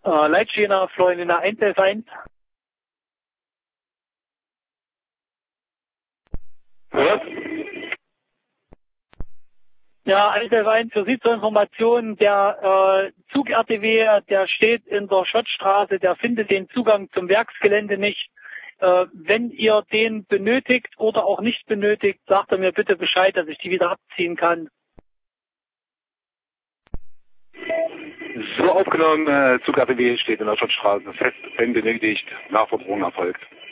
Leitstehender Florina 111. Was? Ja, 111 für Sie zur Information, der Zug RTW, der steht in der Schottstraße, der findet den Zugang zum Werksgelände nicht. Wenn ihr den benötigt oder auch nicht benötigt, sagt er mir bitte Bescheid, dass ich die wieder abziehen kann. So aufgenommen, Zug RTW steht in der Schottstraße fest, wenn benötigt, Nachverbohrung erfolgt.